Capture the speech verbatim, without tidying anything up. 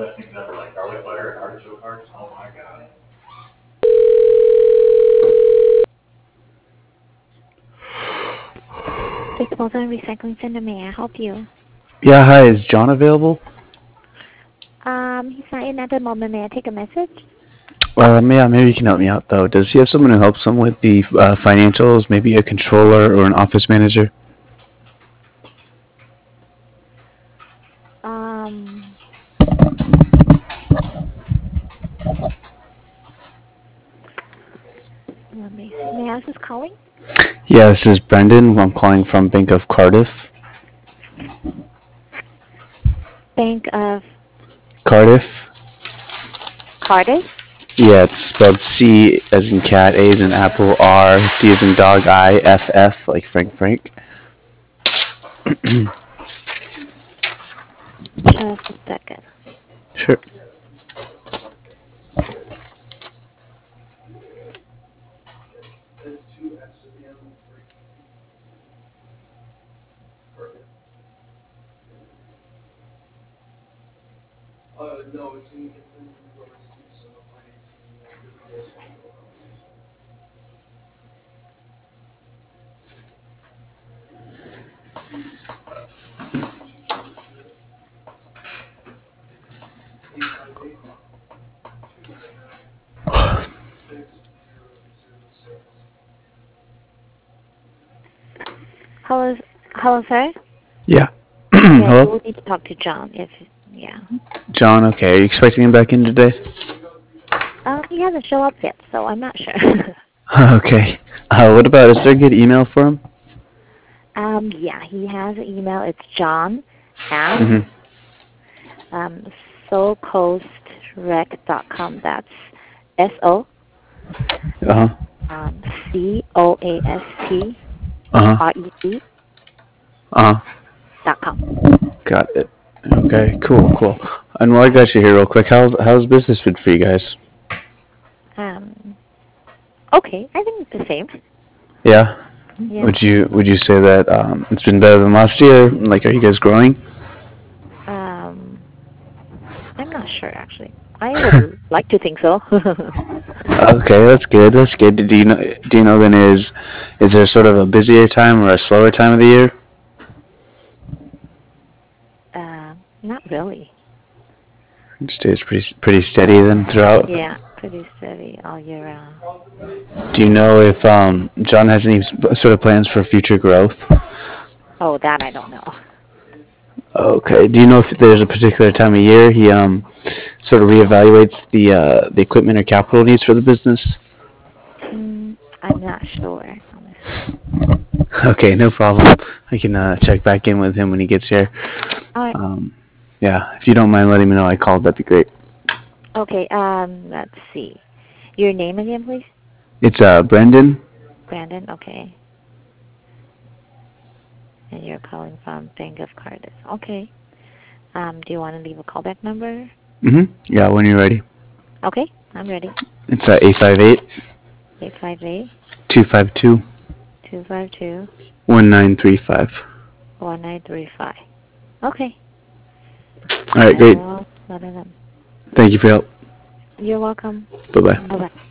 Disposal and Recycling Center, may I help you? Yeah, hi, is John available? Um, he's not in at the moment. May I take a message? Uh, yeah, maybe you can help me out though. Does he have someone who helps him with the uh, financials, maybe a controller or an office manager? Um, let me see. May I ask who's calling? Yeah, this is Brendan. I'm calling from Bank of Cardiff. Bank of Cardiff? Cardiff? Yeah, it's spelled C as in cat, A as in apple, R, D as in dog, I, F, F, like Frank Frank. Just a second. Sure. Hello, hello, sir? Yeah. Yeah, you Hello? will need to talk to John if, yeah. John, okay. Are you expecting him back in today? Um, he hasn't shown up yet, so I'm not sure. Okay. Uh, what about, is there a good email for him? um, yeah, he has an email. It's John at Mm-hmm. um, soulcoastrec dot com. That's S O Uh-huh. um, C O A S T Uh-huh. R E C Uh-huh. dot com. Got it. Okay, cool, cool. And while I got you here real quick, how's, how's business been for you guys? Um, okay, I think it's the same. Yeah? Yeah. Would you would you say that um, it's been better than last year? Like, are you guys growing? Um, I'm not sure actually. I would like to think so. Okay, that's good. That's good. Do you know? Do you know then is is there sort of a busier time or a slower time of the year? uh, not really. It stays pretty pretty steady then throughout. Yeah, pretty steady all year round. Do you know if um, John has any sort of plans for future growth? Oh, that I don't know. Okay. Do you know if there's a particular time of year he um sort of reevaluates the uh, the equipment or capital needs for the business? Mm, I'm not sure, honestly. Okay, no problem. I can uh, check back in with him when he gets here. All right. Um, yeah, if you don't mind letting me know I called, that'd be great. Okay. Um, let's see. Your name again, please. It's uh Brendan. Brandon. Okay. And you're calling from Bank of Cardiff. Okay. Um, do you want to leave a callback number? Mm-hmm. Yeah, when you're ready. Okay, I'm ready. It's uh eight five eight Eight five eight two five two two five two one nine three five. one nine three five. Okay. All right, great. Well, let them. Thank you for your help. You're welcome. Bye bye. Bye bye.